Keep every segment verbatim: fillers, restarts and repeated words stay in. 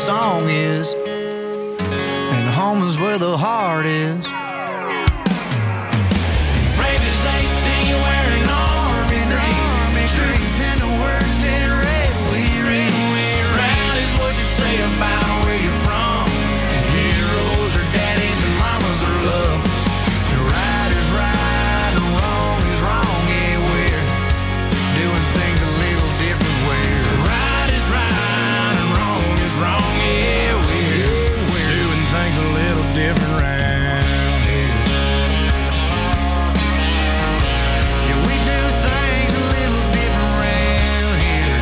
song is, and home is where the heart is. Brave as eighteen, wearing army green. Trees and the words in red, we read. Proud is what you say about where you're from. Heroes are daddies and mamas are love. The right is right and wrong is wrong. Yeah, we're doing things a little different. Where right is right and wrong is wrong. Yeah, we're, we're doing things a little different around here. Yeah, we do things a little different around here.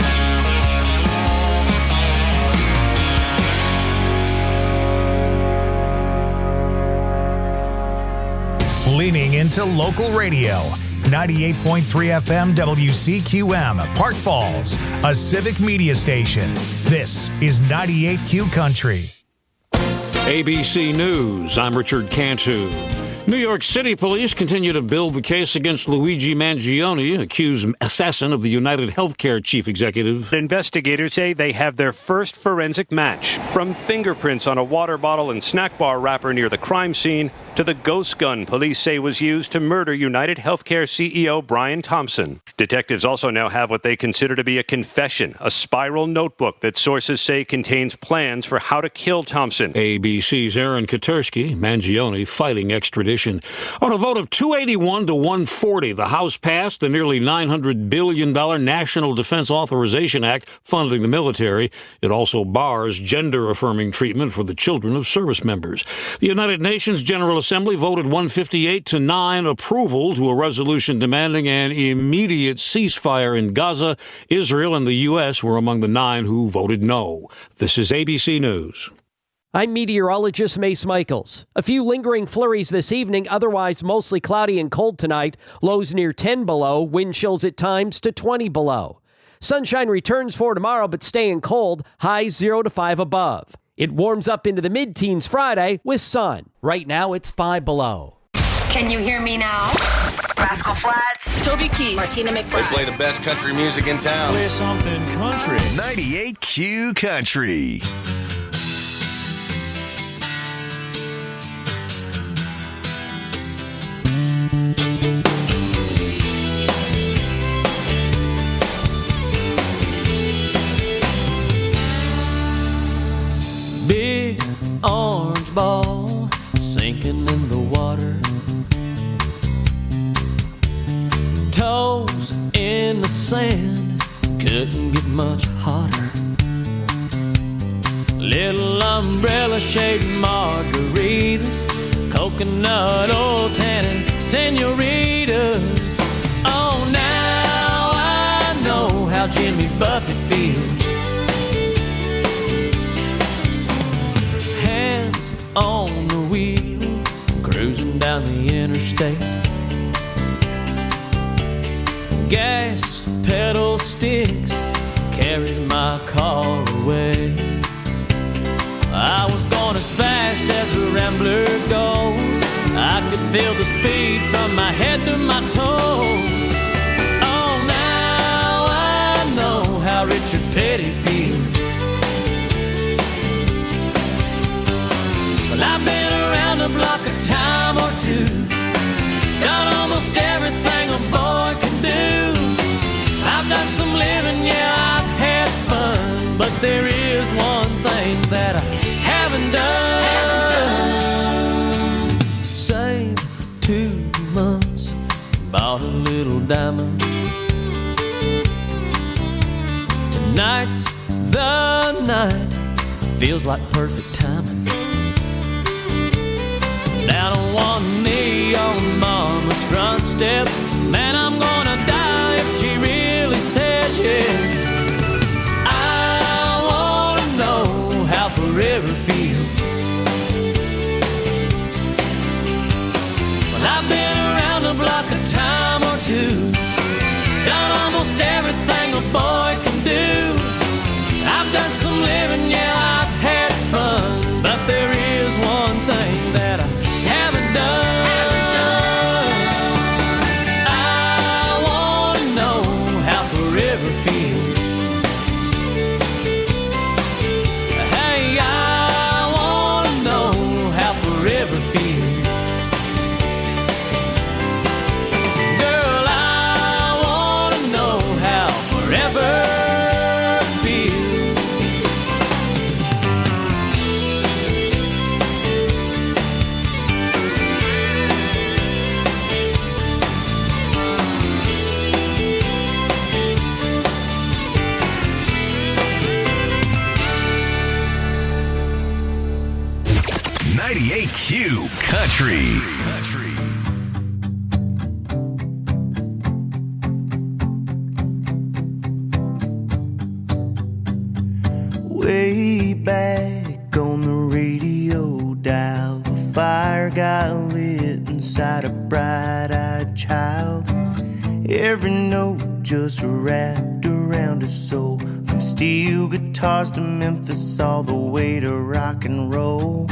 Leaning into local radio. ninety-eight point three F M W C Q M, Park Falls, a civic media station. This is ninety-eight Q Country. A B C News, I'm Richard Cantu. New York City police continue to build the case against Luigi Mangione, accused assassin of the United Healthcare chief executive. Investigators say they have their first forensic match. From fingerprints on a water bottle and snack bar wrapper near the crime scene to the ghost gun police say was used to murder United Healthcare C E O Brian Thompson. Detectives also now have what they consider to be a confession, a spiral notebook that sources say contains plans for how to kill Thompson. A B C's Aaron Katersky, Mangione fighting extradition. On a vote of two eighty-one to one forty, the House passed the nearly nine hundred billion dollars National Defense Authorization Act funding the military. It also bars gender-affirming treatment for the children of service members. The United Nations General Assembly voted one fifty-eight to nine approval to a resolution demanding an immediate ceasefire in Gaza. Israel and the U S were among the nine who voted no. This is A B C News. I'm meteorologist Mace Michaels. A few lingering flurries this evening, otherwise mostly cloudy and cold tonight. Lows near ten below, wind chills at times to twenty below. Sunshine returns for tomorrow, but staying cold, highs zero to five above. It warms up into the mid-teens Friday with sun. Right now, it's five below. Can you hear me now? Rascal Flatts, Toby Keith, Martina McBride. They play the best country music in town. Play something country. ninety-eight Q Country. Big orange ball sinking in the water, toes in the sand, couldn't get much hotter. Little umbrella shaped margaritas, coconut oil tannin senoritas. Oh, now I know how Jimmy Buffett feels. Hands on the wheel, cruising down the interstate. Gas pedal sticks, carries my car away. I was going as fast as a rambler goes. I could feel the speed from my head to my toes. Oh, now I know how Richard Petty feels. Well, I've been around the block a time or two, done almost everything a boy can do. I've done some living, yeah, I've had fun, but there is one thing that I haven't done. Haven't done. Saved two months, bought a little diamond. Tonight's the night, feels like perfect timing. Down on one knee on mama's front steps, man, I'm gonna die if she really says yes. I wanna know how forever feels. Well, I've been around the block a time or two, done almost everything a boy can do. I've done some living, yeah, I've had fun, but there is one thing that I haven't done. Haven't done. I wanna know how forever feels. Hey, Q Country. Way back on the radio dial, the fire got lit inside a bright-eyed child. Every note just wrapped around his soul, from steel guitars to Memphis all the way to rock and roll.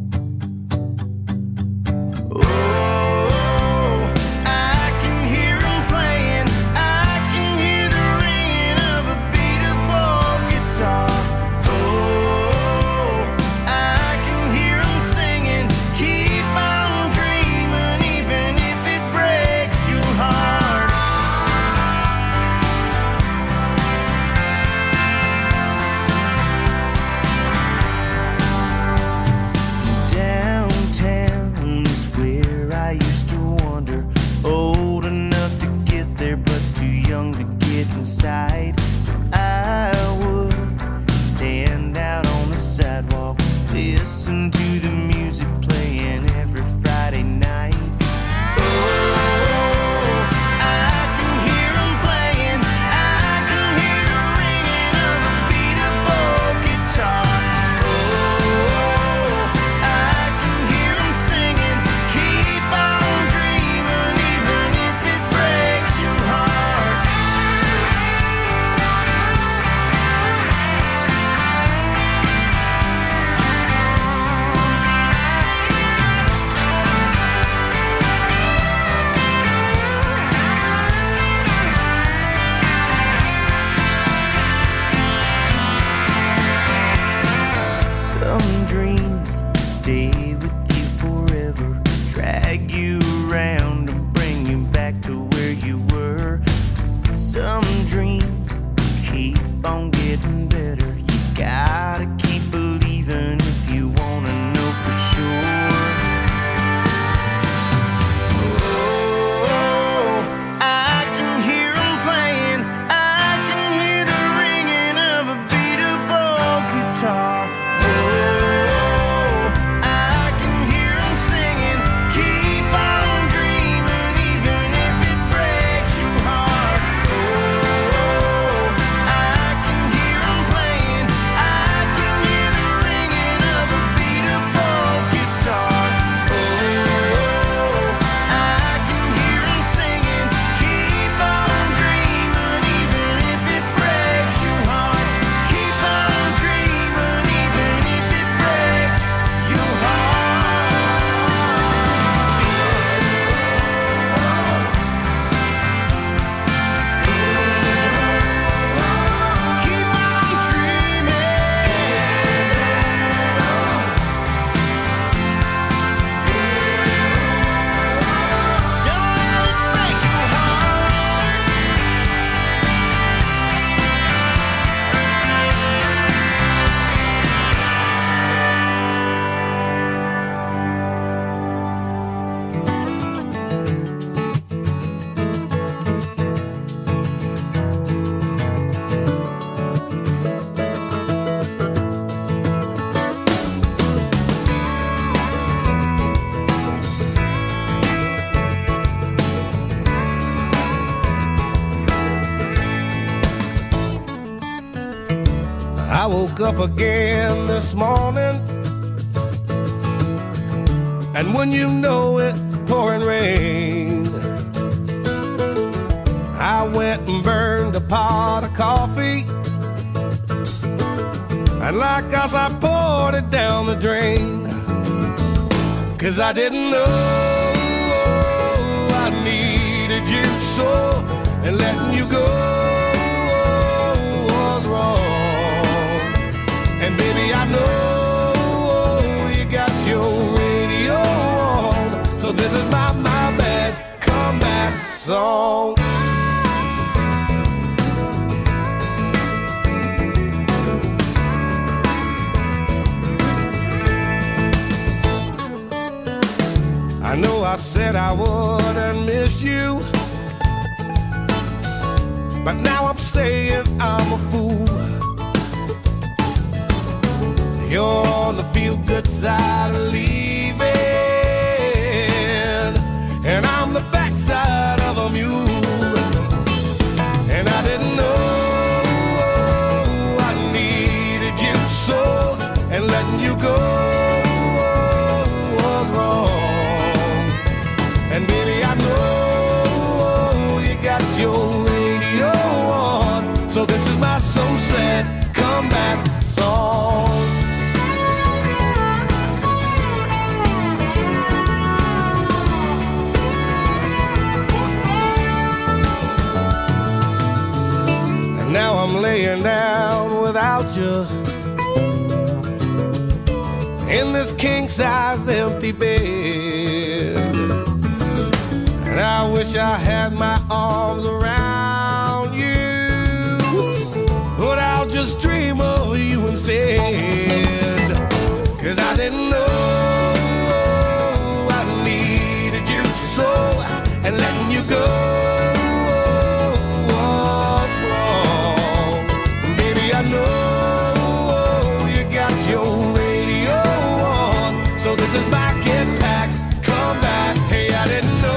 I woke up again this morning, and when you know it, pouring rain. I went and burned a pot of coffee, and like us I poured it down the drain. Cause I didn't know I needed you so, and letting you go was wrong. And baby, I know you got your radio on, so this is my, my bad comeback song. I know I said I wouldn't miss you, but now I'm saying I'm a fool. You're on the feel-good side of leaving, without you in this king-size empty bed. And I wish I had my arms around you, but I'll just dream of you instead. Cause I didn't know I needed you so, and letting you go was wrong. Baby, I know you got your radio on, so this is my get back, come back. Hey, I didn't know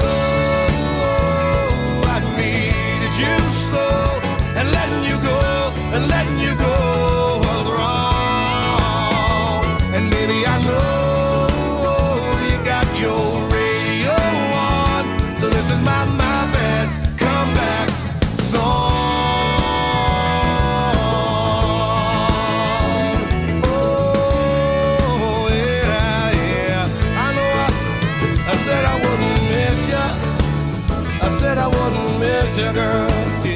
I needed you so, and letting you go, and letting you go was wrong. And baby, I know you got your radio on, so this is my, my bad comeback song. Oh, yeah, yeah. I know I, I said I wouldn't miss you. I said I wouldn't miss you, girl.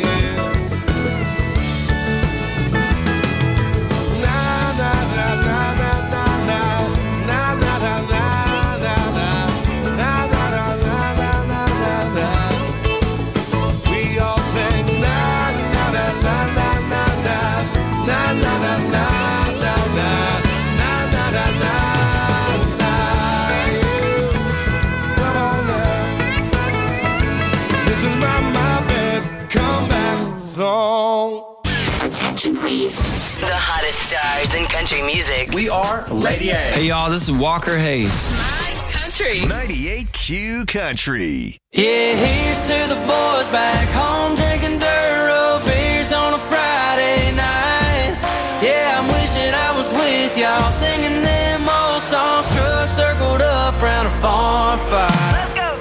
Attention, please. The hottest stars in country music. We are Lady A. Hey, y'all, this is Walker Hayes. My country. ninety-eight Q Country. Yeah, here's to the boys back home drinking Duro beers on a Friday night. Yeah, I'm wishing I was with y'all singing them old songs. Trucks circled up around a farm fire. Let's go.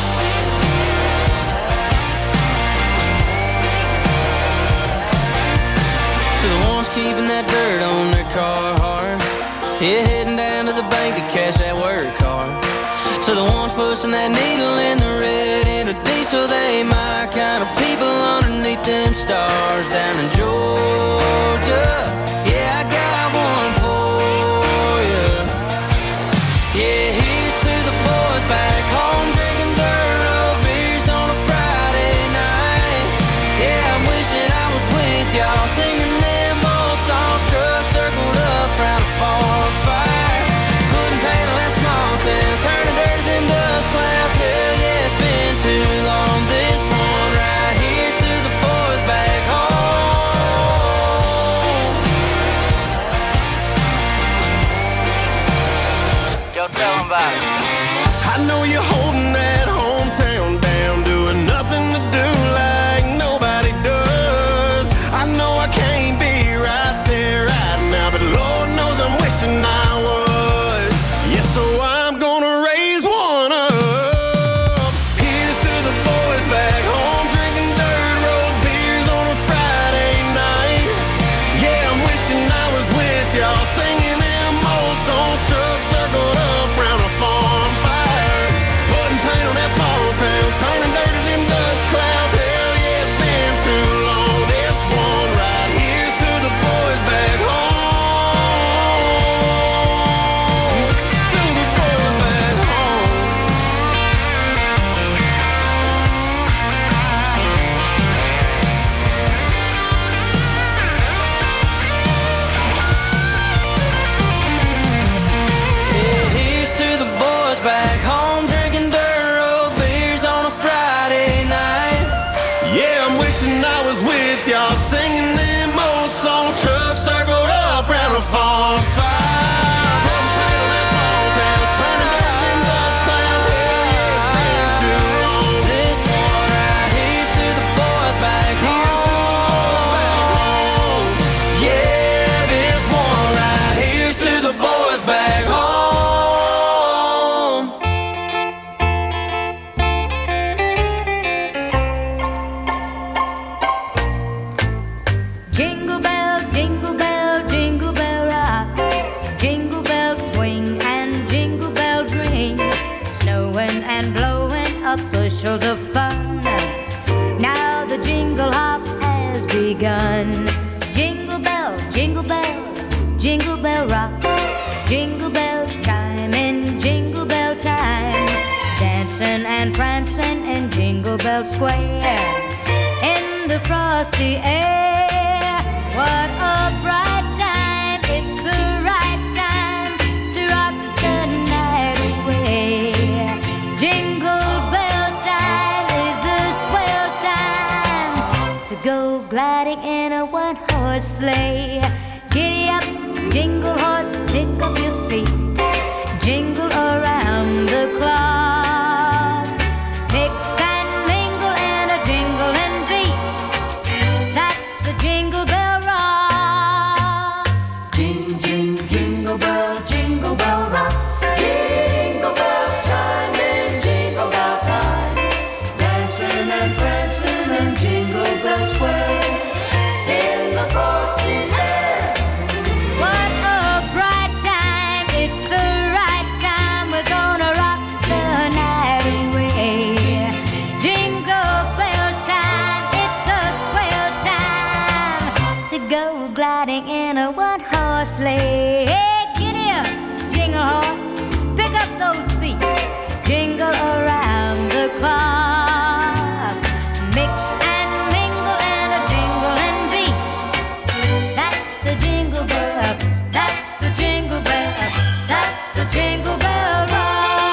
To the ones keeping that dirt on their car hard. Yeah, heading down to the bank to cash that work card. To the ones pushing that needle in the red in a diesel, they my kind of people underneath them stars down in Georgia. Yeah, I got one for you. Yeah, here's to the boys back home drinking Duro beers on a Friday night. Yeah, I'm wishing I was with y'all singing them old songs. Trucks circled up around a farm fire. Putting paint on that small town, turning dirt to them dust clouds. Hell yeah, it's been too long. This one right here's to the boys back home. Jingle bell rock, jingle bells chime in jingle bell time, dancing and prancing in Jingle Bell Square, in the frosty air. What a bright time, it's the right time to rock the night away. Jingle bell time is a swell time to go gliding in a one-horse sleigh. Giddy up, jingle horse, pick up your feet, jingle around the clock. Mix and mingle in a jingling beat, that's the Jingle Bell Rock. Jing, jing, jingle bell, jingle bell rock. Jingle bells chime in jingle bell time, dancing and prancing in Jingle Bell Square, in the frosty air. What a bright time, it's the right time, we're gonna rock the night away. Jingle bell time, it's a swell time to go gliding in a one-horse sleigh. Hey, giddy up, jingle horse, pick up those feet, jingle around the clock. Mix and mingle in a jingling beat, that's the Jingle Bell, that's the Jingle Bell, that's the Jingle Bell Rock.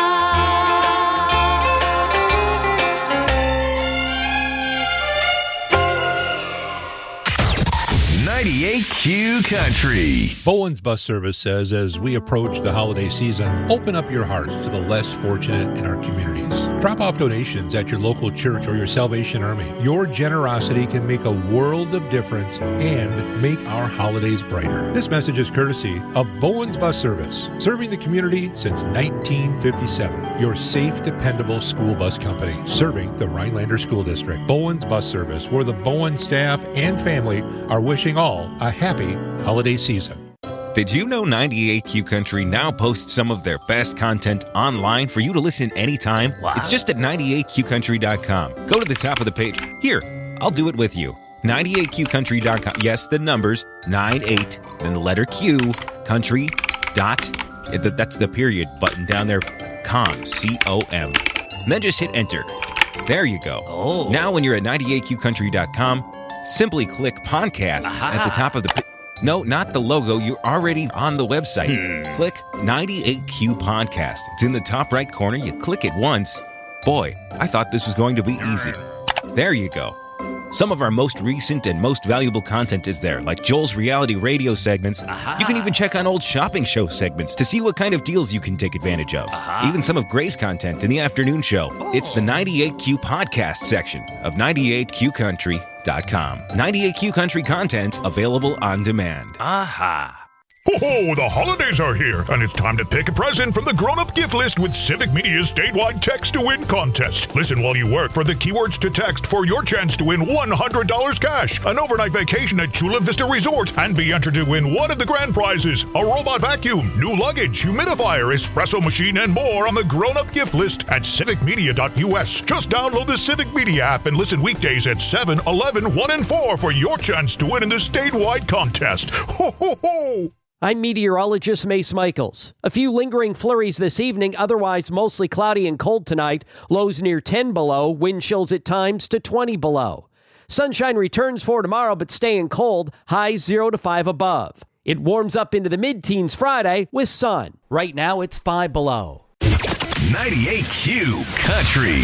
ninety-eight Q Country. Bowen's Bus Service says as we approach the holiday season, open up your hearts to the less fortunate in our communities. Drop off donations at your local church or your Salvation Army. Your generosity can make a world of difference and make our holidays brighter. This message is courtesy of Bowen's Bus Service, serving the community since nineteen fifty-seven. Your safe, dependable school bus company, serving the Rhinelander School District. Bowen's Bus Service, where the Bowen staff and family are wishing all a happy holiday season. Did you know ninety-eight Q Country now posts some of their best content online for you to listen anytime? Wow. It's just at ninety-eight q country dot com. Go to the top of the page. Here, I'll do it with you. ninety-eight q country dot com. Yes, the numbers, ninety-eight, then the letter Q, country, dot, that's the period button down there, com, C O M. And then just hit enter. There you go. Oh. Now when you're at ninety-eight q country dot com, simply click podcasts Aha. at the top of the page. No, not the logo. You're already on the website. Hmm. Click ninety-eight Q Podcast. It's in the top right corner. You click it once. Boy, I thought this was going to be easy. There you go. Some of our most recent and most valuable content is there, like Joel's reality radio segments. Aha. You can even check on old shopping show segments to see what kind of deals you can take advantage of. Aha. Even some of Gray's content in the afternoon show. Oh. It's the ninety-eight Q Podcast section of ninety-eight q country dot com. ninety-eight Q Country content available on demand. Aha. Ho-ho, the holidays are here, and it's time to pick a present from the grown-up gift list with Civic Media's statewide text-to-win contest. Listen while you work for the keywords to text for your chance to win one hundred dollars cash, an overnight vacation at Chula Vista Resort, and be entered to win one of the grand prizes, a robot vacuum, new luggage, humidifier, espresso machine, and more on the grown-up gift list at civic media dot u s. Just download the Civic Media app and listen weekdays at seven, eleven, one, and four for your chance to win in the statewide contest. Ho-ho-ho! I'm meteorologist Mace Michaels. A few lingering flurries this evening, otherwise mostly cloudy and cold tonight. Lows near ten below, wind chills at times to twenty below. Sunshine returns for tomorrow, but staying cold, highs zero to five above. It warms up into the mid-teens Friday with sun. Right now, it's five below. ninety-eight Q Country.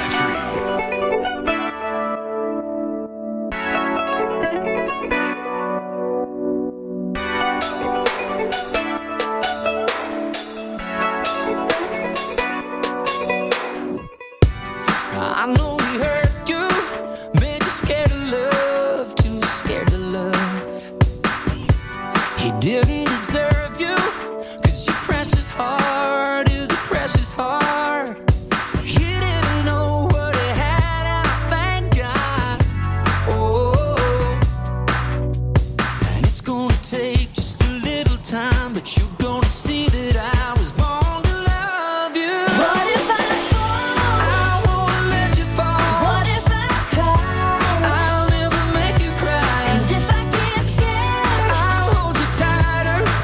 I know he hurt you, made you scared of love, too scared to love. He didn't deserve you, cause your precious heart is a precious heart. He didn't know what he had, and I thank God. Oh, and it's gonna take just a little time, but you're gonna see that I was born to love you. What if I I'll never make you cry. And if I get scared, I'll hold you tighter.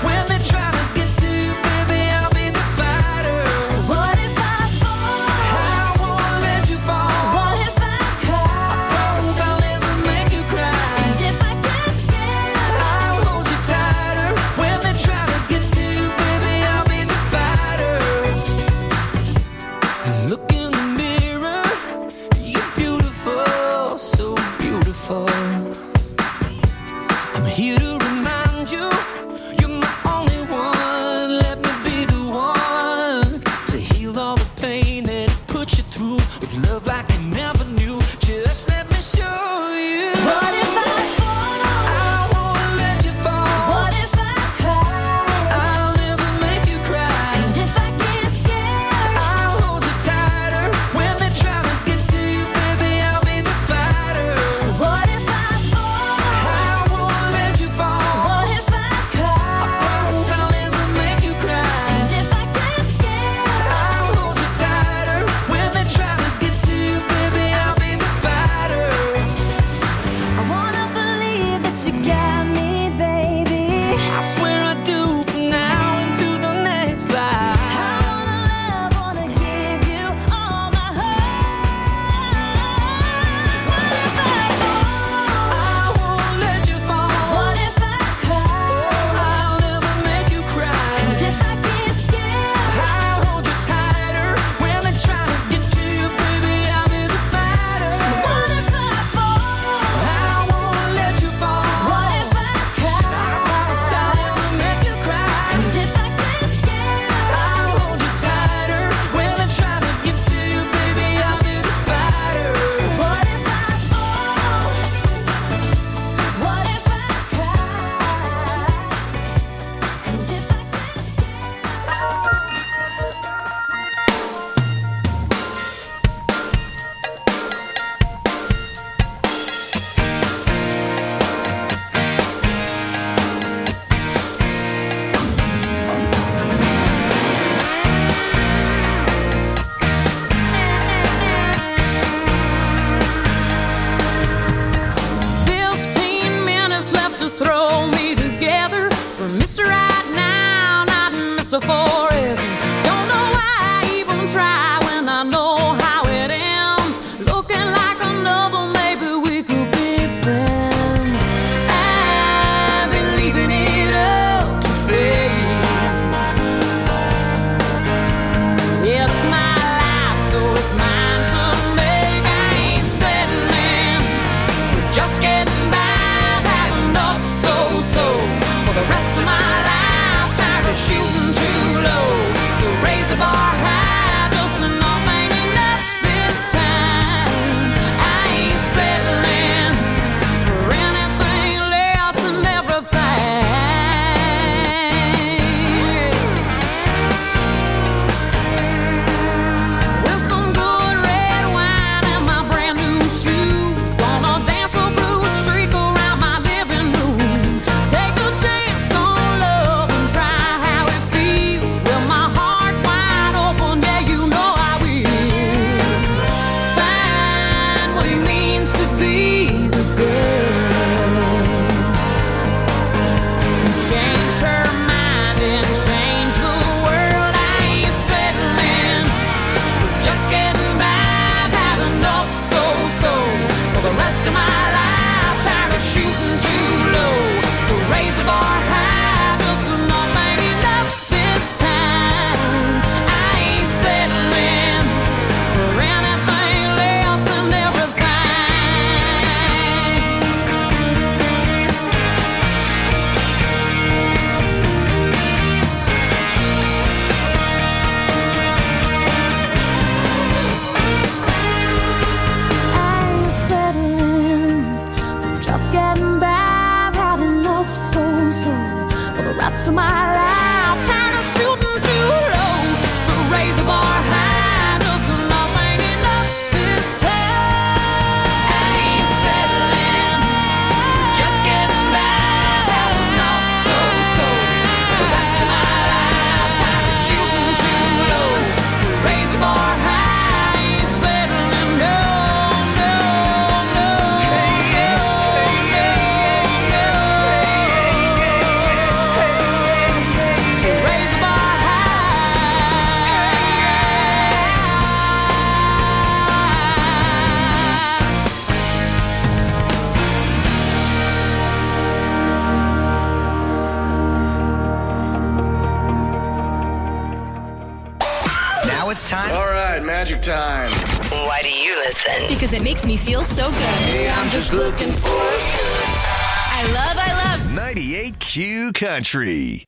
it's time? All right, magic time. Why do you listen? Because it makes me feel so good. Hey, I'm just looking for a good time. I love, I love ninety-eight Q Country.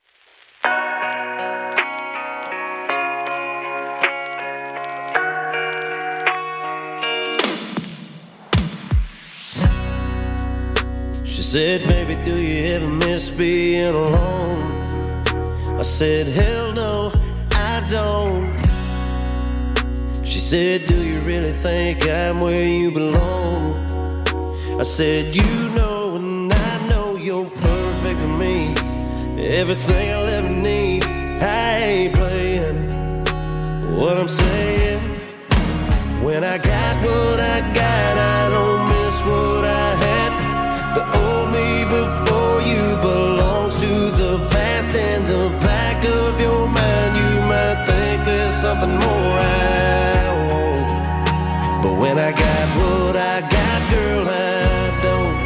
She said, baby, do you ever miss being alone? I said, hell no, I don't. She said, do you really think I'm where you belong? I said, you know and I know you're perfect for me. Everything I'll ever need, I ain't playing. What I'm saying, when I got what I got, I don't miss what I had. The old me before you belongs to the past. In the back of your mind, you might think there's something more I want. But when I got what I got, girl, I don't.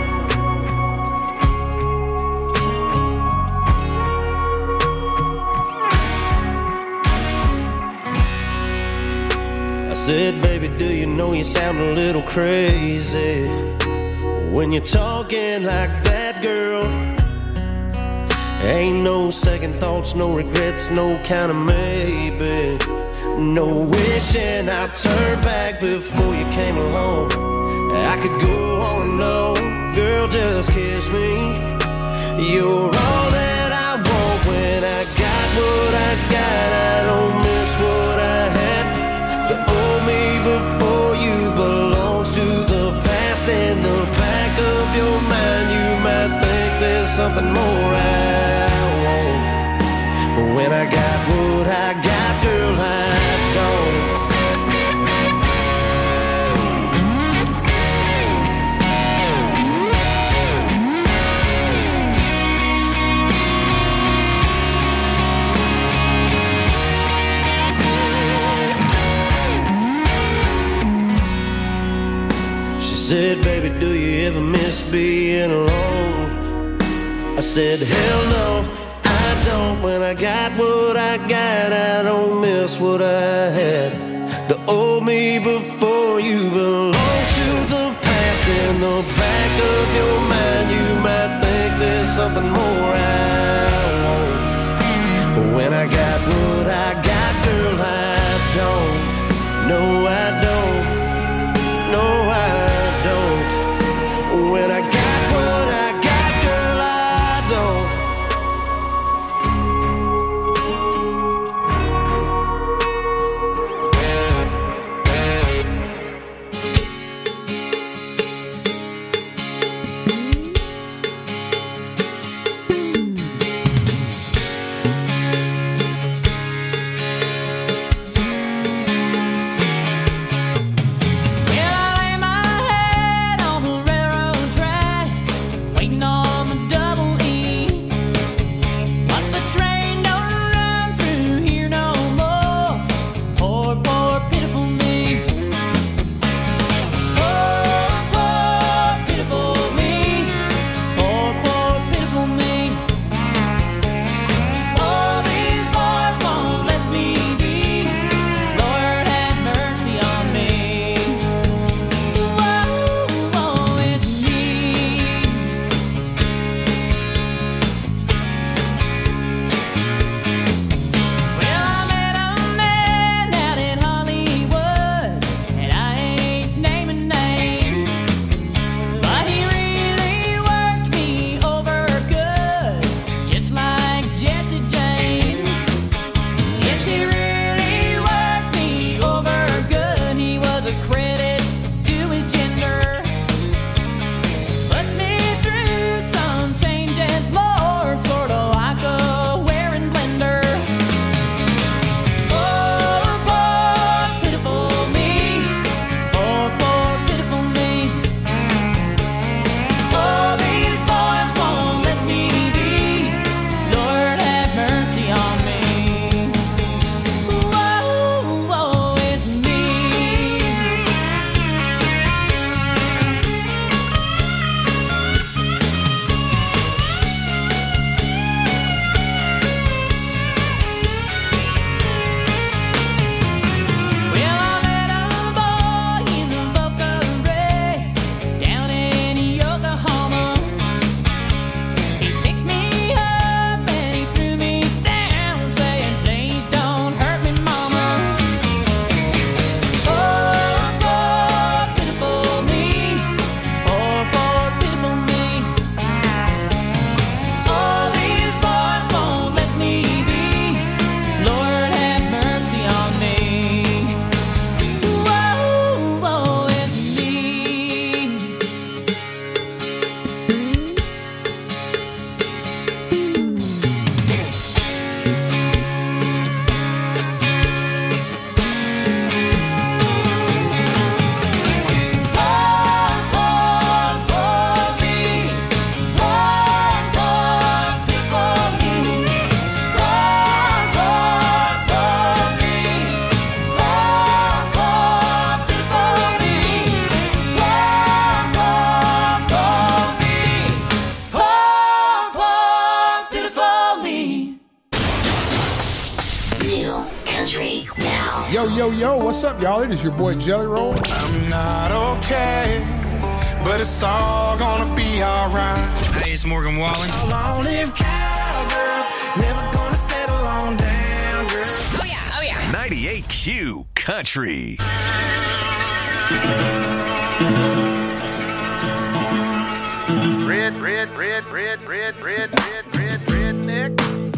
I said, baby, do you know you sound a little crazy when you're talking like that, girl? Ain't no second thoughts, no regrets, no kind of maybe. No wishing I'd turn back before you came along. I could go on and on, girl, just kiss me. You're all that I want. When I got what I got, I don't miss what I had. The old me before you belongs to the past. In the back of your mind, you might think there's something more I want. But when I got what I got, girl, I don't. She said, baby, do you ever miss being alone? I said, hell no, I don't. When I got what I got, I don't miss what I had. The old me before you belongs to the past. In the back of your mind, you might think there's something more I want. But when I got what I got, girl, I don't. No, I don't. No, I don't. When I got what I got, girl, I don't. Yo, yo, yo, what's up, y'all? It is your boy Jelly Roll. I'm not okay, but it's all gonna be alright. Hey, it's Morgan Wallen. Long live cowgirls, never gonna settle on down, girl. Oh yeah, oh yeah. ninety-eight Q Country. Red, red, red, red, red, red, red, red, redneck.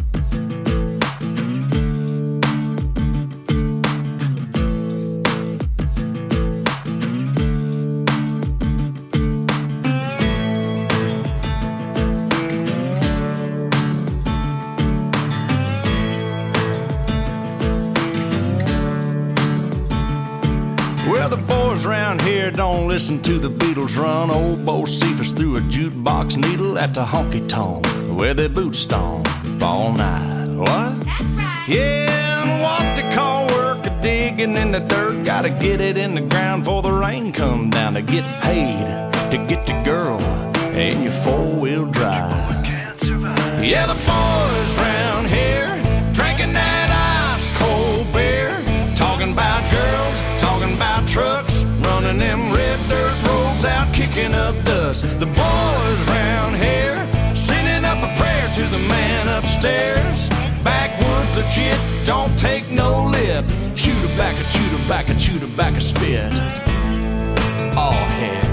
Well, the boys round here don't listen to the Beatles run. Old Bo Cephas threw a jukebox needle at the honky-tonk where they boot stomp all night. What? That's right. Yeah, and what they call work a digging in the dirt. Gotta get it in the ground before the rain come down to get paid to get the girl in your four-wheel drive. Yeah, the boys round here drinking that ice-cold beer, talking about girls, talking about trucks, running them red dirt roads out, kicking up dust. The boys round here sending up a prayer to the man upstairs. Backwoods legit, don't take no lip. Chew tobacco, chew tobacco, chew tobacco, spit. Oh heck.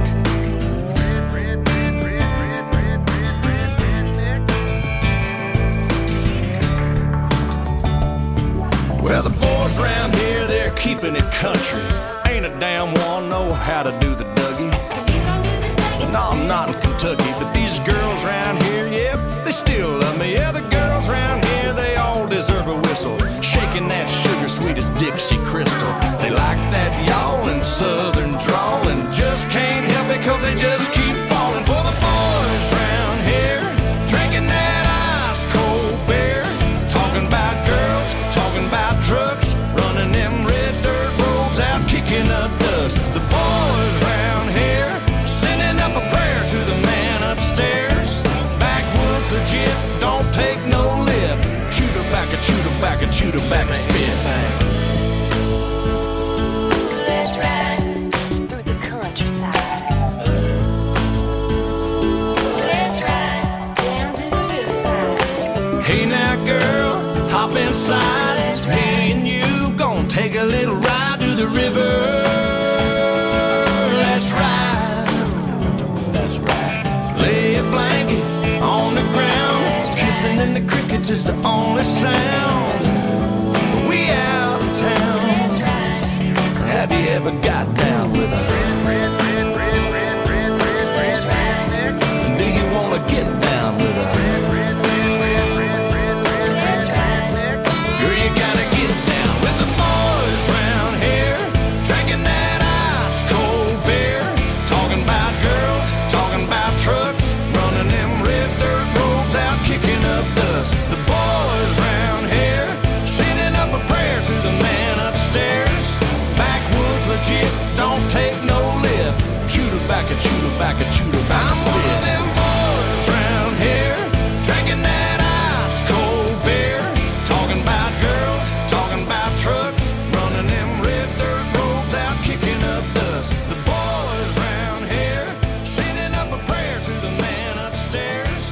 Well, the boys round here, they're keeping it country. Ain't a damn one know how to do the Dougie. No, I'm not in Kentucky, but these girls round here, yep, they still love me. Yeah, the girls round here, they all deserve a whistle. Shaking that sugar sweet as Dixie Crystal. They like that yawling southern drawl and just can't help it cause they just keep falling for the boys round here. Drinking that ice cold beer, talking about girls, talking about trucks, running them red dirt roads out, kicking up dust. The boys round here sending up a prayer to the man upstairs. Backwoods legit, don't take no lip. Chew tobacco, chew tobacco, chew tobacco, spit. Let's ride through the countryside. Let's ride down to the riverside. Hey now girl, hop inside. Me and you gonna take a little ride to the river. Let's ride. That's right. Lay a blanket on the ground. Kissing in the crickets is the only sound. We out of town. Have you ever got down with a do you wanna get down with a girl, you gotta get down with the boys round here, drinking that ice cold beer, talking about girls, talking about trucks, running them red dirt roads out, kicking up dust. The boys round here sending up a prayer to the man upstairs. Backwoods legit, don't take no lip. Chew tobacco, chew tobacco, chew tobacco, spit. I'm one of them boys round here, drinking that ice cold beer, talking about girls, talking about trucks, running them red dirt roads out, kicking up dust. The boys round here sending up a prayer to the man upstairs.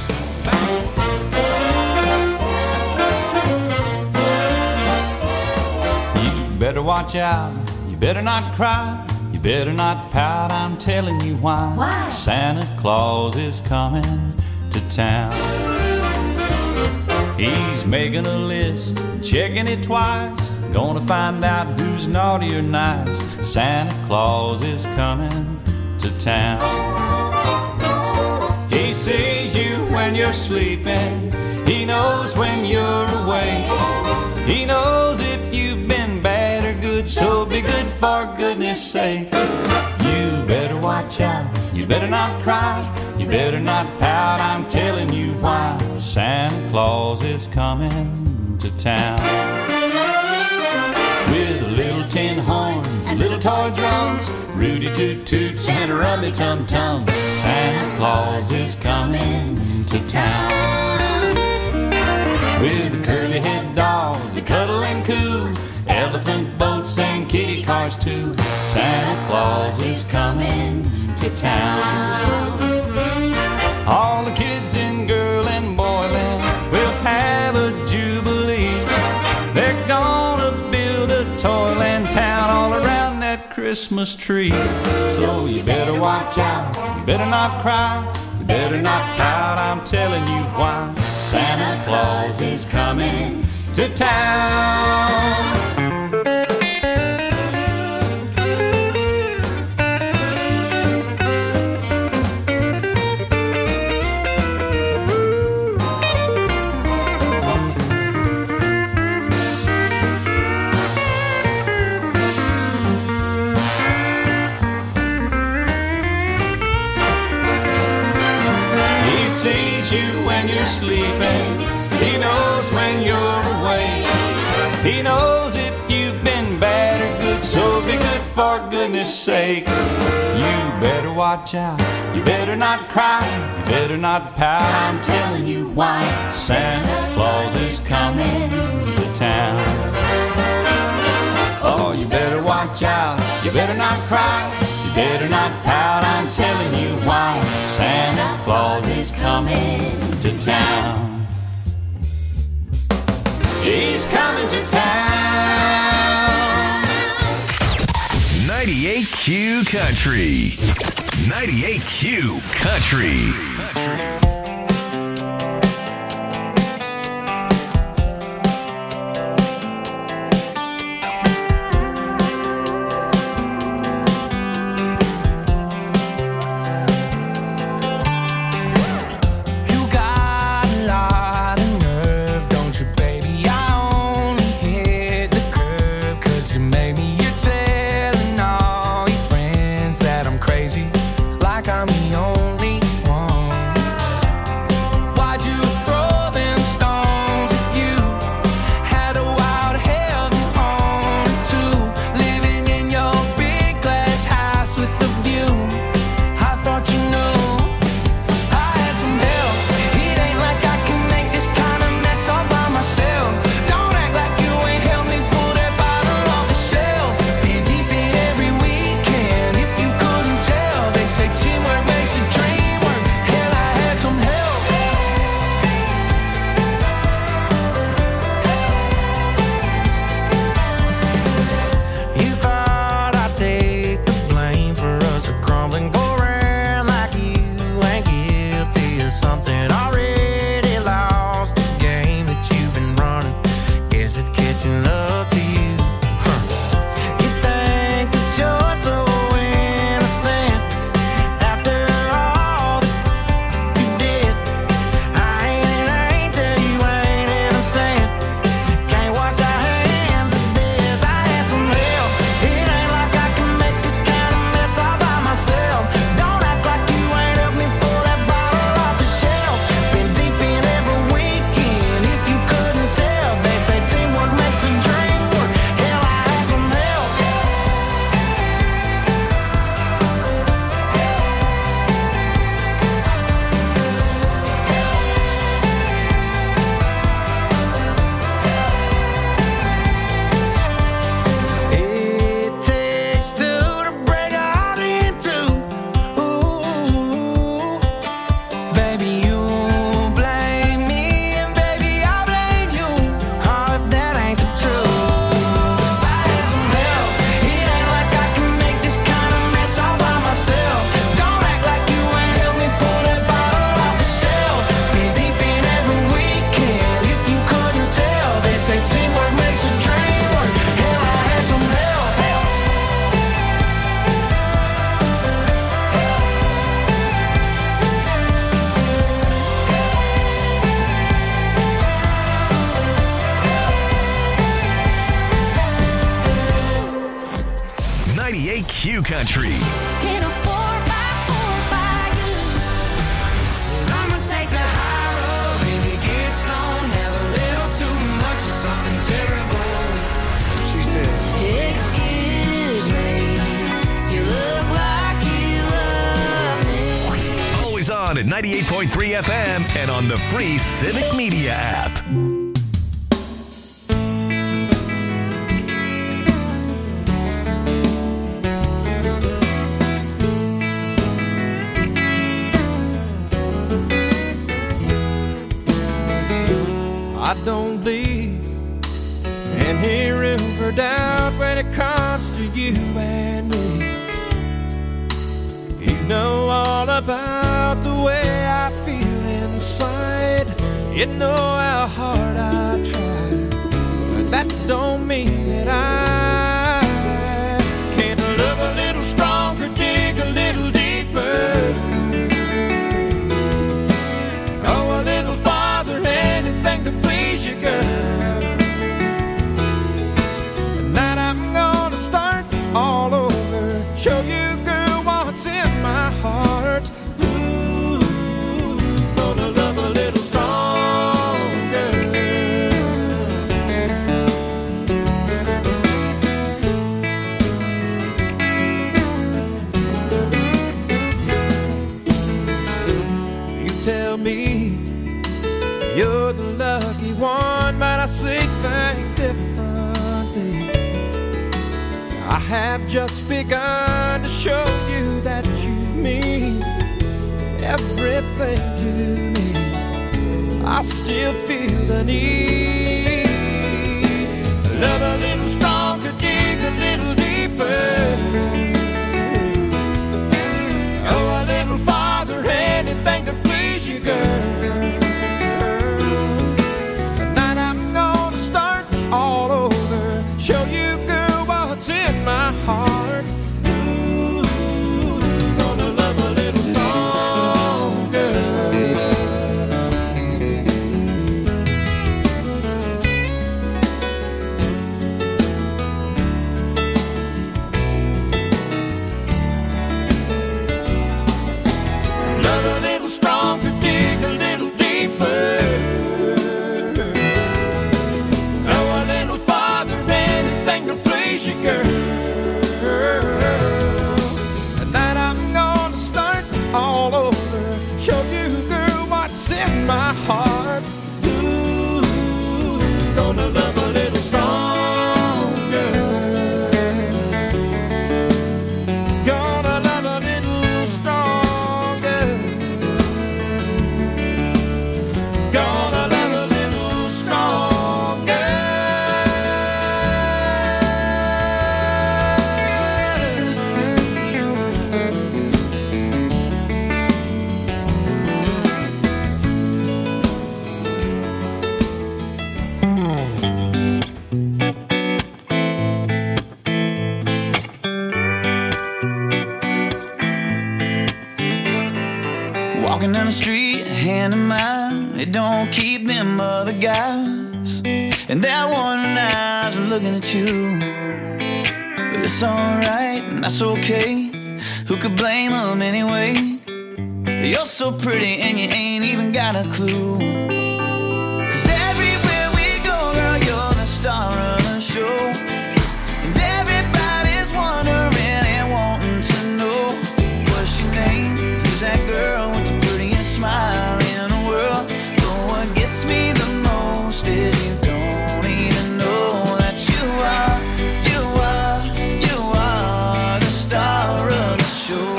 You better watch out, you better not cry, you better not pout, I'm telling you why. Why? Santa Claus is coming to town. He's making a list, checking it twice, gonna find out who's naughty or nice. Santa Claus is coming to town. He sees you when you're sleeping, he knows when you're awake, he knows if you've been bad or good, so be good for goodness sake. You better watch out, you better not cry, you better not pout, I'm telling you why. Santa Claus is coming to town. With little tin horns and little toy drums, Rudy Toot Toots and a rummy tum tum. Santa Claus is coming to town. With the curly head dolls that cuddle and coo, elephant boats and town. All the kids in girl and boyland will have a jubilee. They're gonna build a toyland town all around that Christmas tree. So you better watch out, you better not cry, you better not pout, I'm telling you why. Santa Claus is coming to town. Sleeping, he knows when you're away. He knows if you've been bad or good, so be good for goodness sake. You better watch out, you better not cry, you better not pout, I'm telling you why. Santa Claus is coming to town. Oh, you better watch out, you better not cry, you better not pout, I'm telling you why. Santa Claus is coming to town. He's coming to town. ninety-eight Q Country. ninety-eight Q Country. I'm the only Q Country. In a four by four by you. And I'ma take the high road. Baby, get stoned. Have a little too much of something terrible. She said, excuse me. You look like you love me. Always on at ninety-eight point three F M and on the free Civic Media app. don't leave any room for doubt when it comes to you and me. You know all about the way I feel inside. You know how hard I try, but that don't mean that I can't love a little stronger, dig a little deeper, go a little farther, anything to please you, girl. Tonight I'm gonna start all over, show you, girl, what's in my heart. Ooh, gonna love a little stronger. You tell me you're the lucky one, but I see things differently. I have just begun to show you that you mean everything to me. I still feel the need. Love a little stronger, dig a little deeper, go a little farther, anything to please you, girl. Tonight I'm gonna start all over, show you, girl, what's in my heart. Ooh, gonna love a little stronger. Love a little stronger, dig a little deeper, go a little farther, anything to please you, girl. Tonight I'm gonna start all over, show you, girl, what's in my heart. Ooh, gonna love a little stronger, gonna love a little stronger, gonna love a little stronger. Walking down the street, hand in mine, it don't keep them other guys. And that one eyes are looking at you, but it's alright, and that's okay. Who could blame them anyway? You're so pretty and you ain't even got a clue. 'Cause everywhere we go, girl, you're the star of the show. And everybody's wondering and wanting to know, what's your name? Who's that girl with the prettiest smile in the world? But what gets me the most is you don't even know that you are, you are, you are the star of the show.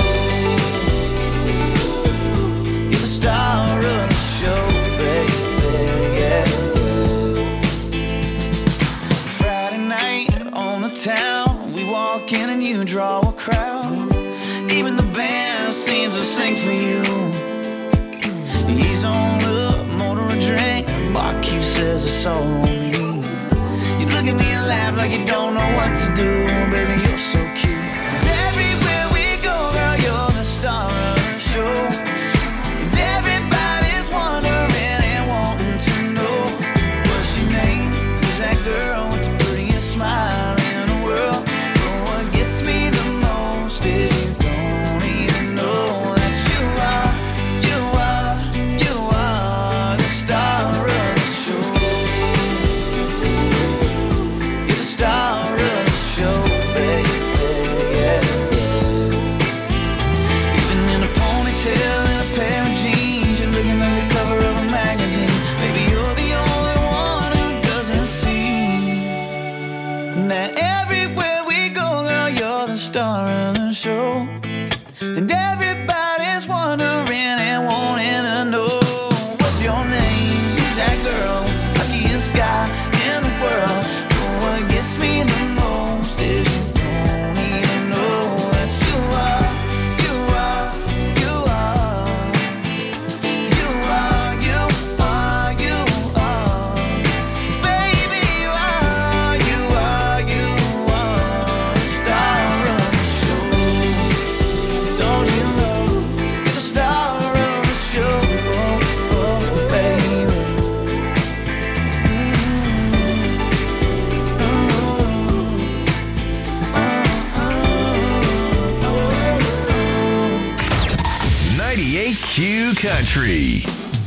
You're the star of the show, baby, yeah. Friday night on the town, we walk in and you draw a crowd. Even the band seems to sing for you. He's on up, motor a drink, barkeep says it's all on me. You look at me and laugh like you don't know what to do, baby, you're so cute. 'Cause everywhere we go, girl, you're the star of the show. And everybody's wondering and wanting to know, what's your name? Who's that girl with the prettiest smile in the world? But what gets me the most is you don't even know that you are, you are, you are the star of the show. You're the star of the show, baby. Country.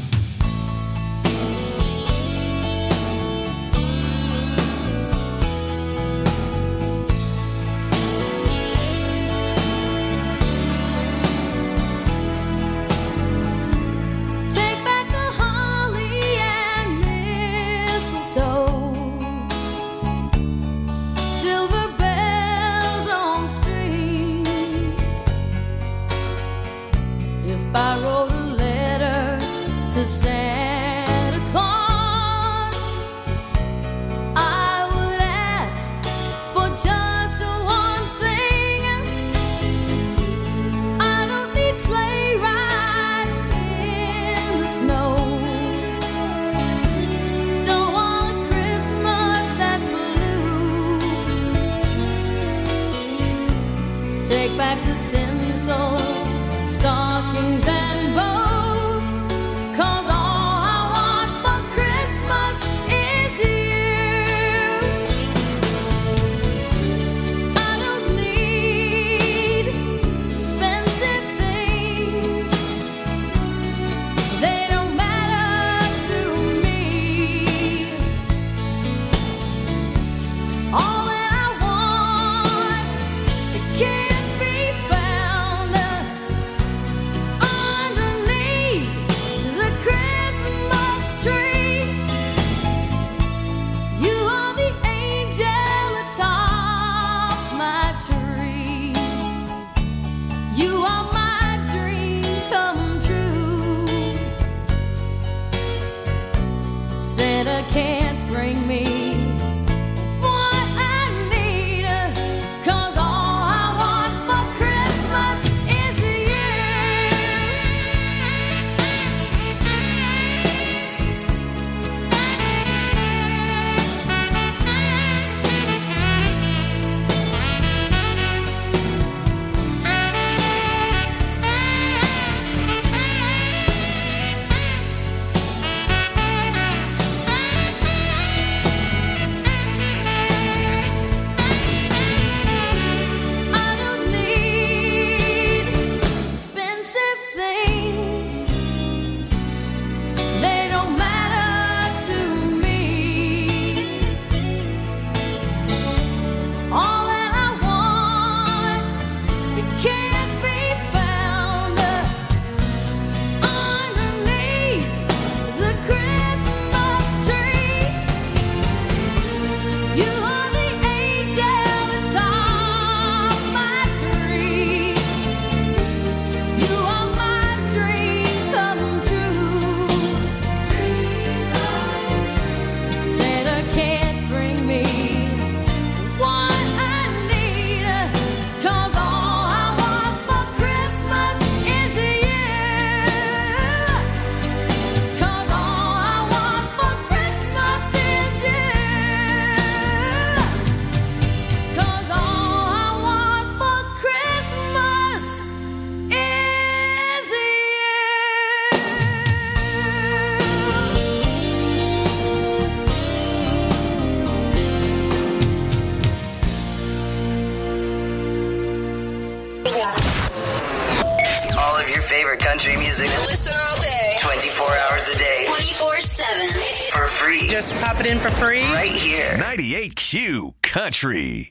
Country music. Listen all day. twenty-four hours a day. twenty-four seven. For free. Just pop it in for free. Right here. ninety-eight Q Country.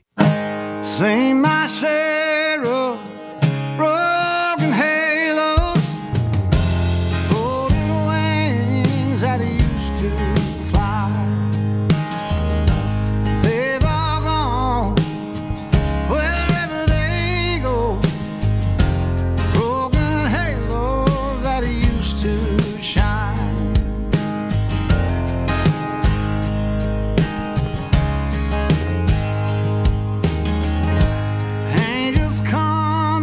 Sing my share of broken halos, folded wings that used to fly. They've all gone wherever they go. Broken halos that used to shine. Angels come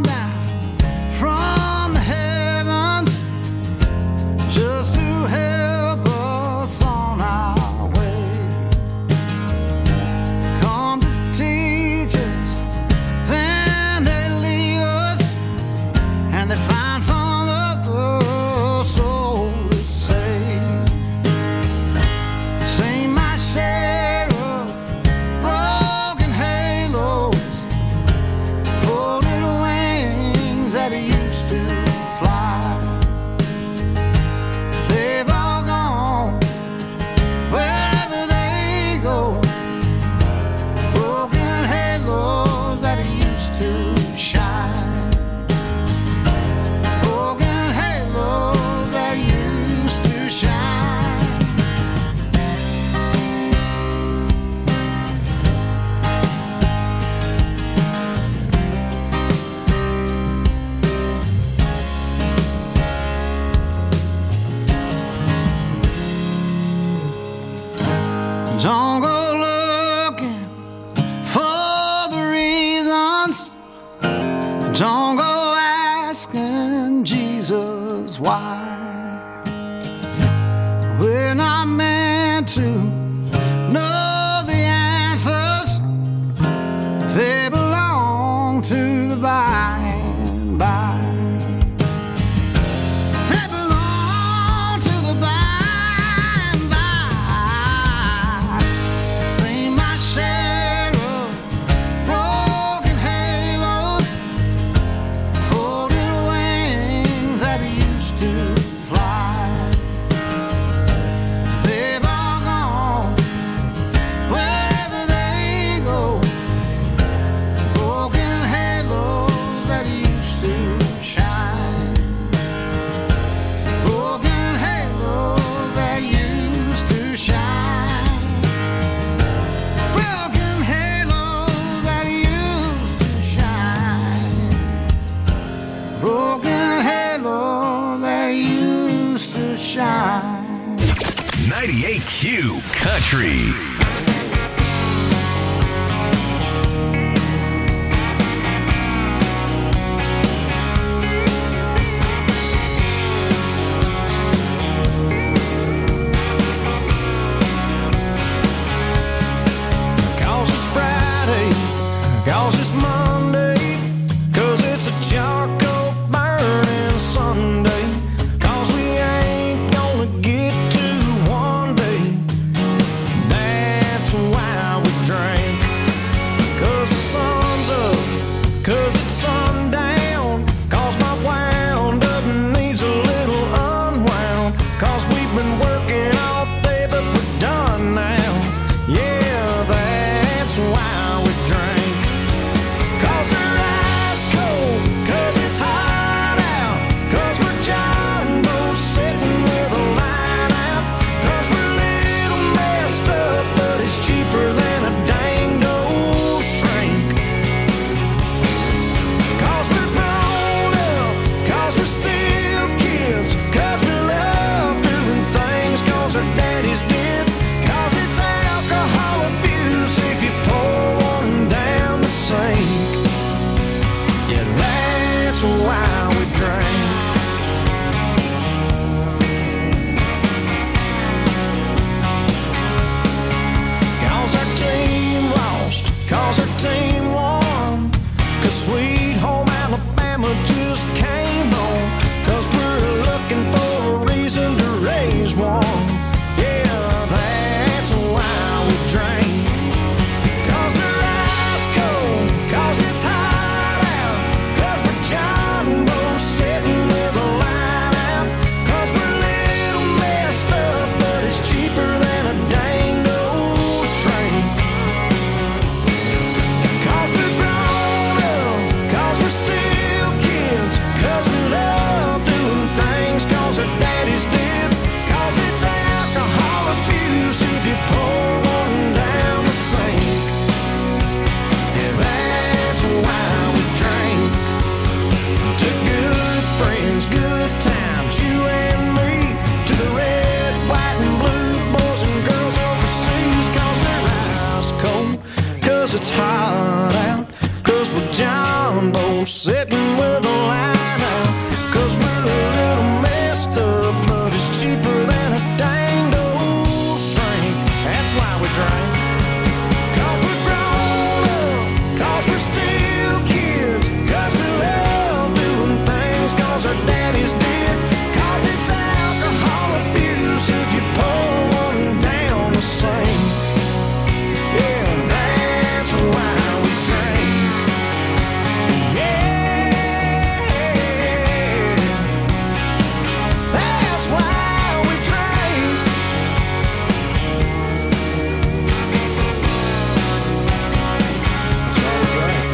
Don't go looking for the reasons. Don't go asking Jesus why. We're not meant to know the answers. They belong to the by and by. They belong to the by and by. Seen my share of broken halos, folded wings that used to fly. They've all gone wherever they go. Broken halos that used to shine. Broken halos that used to shine. Broken halos that used to shine. Broken halos that used to shine. ninety-eight Q Country. Cause it's Friday, cause it's Monday, cause it's a charcoal burning Sunday, cause we ain't gonna get to one day. That's why we drink. Cause the sun's up, cause it's sundown, cause my wound up needs a little unwound, cause we've been working all day but we're done now. Yeah, that's why we drink. Cause they're ice cold, cause it's hot out, cause we're John Boy sitting with a line out, cause we're a little messed up but it's cheaper than a dang old shrink. Cause we're grown up, cause we're still kids, cause we love doing things cause our daddies did, cause it's alcohol abuse if you pour one down the sink. Yeah, that's why we drink. Cause our team lost, cause our team won, cause Sweet Home Alabama just came on, cause we're looking for a reason to raise one. Yeah, that's why we drink. Cause they're ice cold, cause it's hot out, cause we're John Boy sitting with a line out, cause we're a little messed up but it's cheaper than a dang old shrink. Cause we're grown up, cause we're still kids, cause we love doing things cause our daddies did, cause it's alcohol abuse if you pour one down the sink. Yeah, that's why we drink. To good friends, good times, you and me, to the red, white, and blue boys and girls overseas, cause they're ice cold, cause it's hot out, cause we're John Boy sitting with a line out, cause we're a little messed up, but it's cheaper than a dang old shrink. That's why we drink. Cause we're grown up, cause we're still kids, cause we love doing things cause our daddies did, cause it's alcohol abuse if you pour one down the sink. Yeah, that's why we drink. Yeah, that's why we drink. That's why we drink.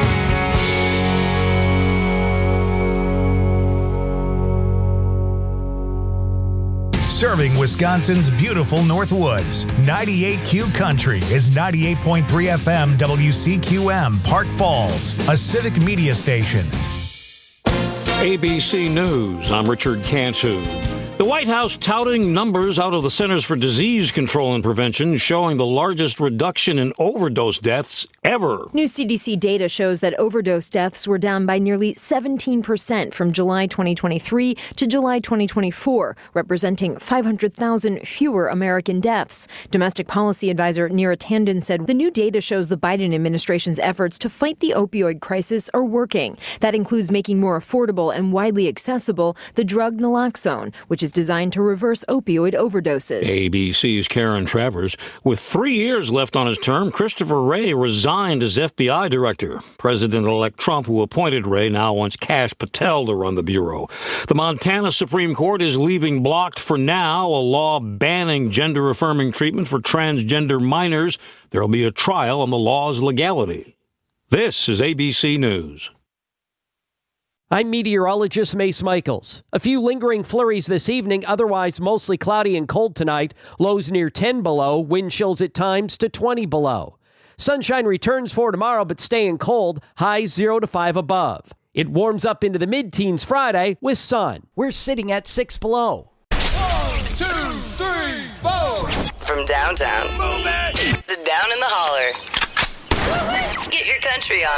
Serving Wisconsin's beautiful North Woods, ninety-eight Q Country is ninety-eight point three F M W C Q M, Park Falls, a civic media station. A B C News, I'm Richard Cantu. The White House touting numbers out of the Centers for Disease Control and Prevention showing the largest reduction in overdose deaths ever. New C D C data shows that overdose deaths were down by nearly seventeen percent from July twenty twenty-three to July twenty twenty-four, representing five hundred thousand fewer American deaths. Domestic policy advisor Neera Tanden said the new data shows the Biden administration's efforts to fight the opioid crisis are working. That includes making more affordable and widely accessible the drug naloxone, which is designed to reverse opioid overdoses. A B C's Karen Travers. With three years left on his term, Christopher Wray resigned as F B I director. President-elect Trump, who appointed Wray, now wants Kash Patel to run the bureau. The Montana Supreme Court is leaving blocked for now a law banning gender-affirming treatment for transgender minors. There will be a trial on the law's legality. This is A B C News. I'm meteorologist Mace Michaels. A few lingering flurries this evening, otherwise mostly cloudy and cold tonight. Lows near ten below, wind chills at times to twenty below. Sunshine returns for tomorrow, but staying cold, highs zero to five above. It warms up into the mid-teens Friday with sun. We're sitting at six below. One, two, three, four. From downtown to down in the holler. Get your country on.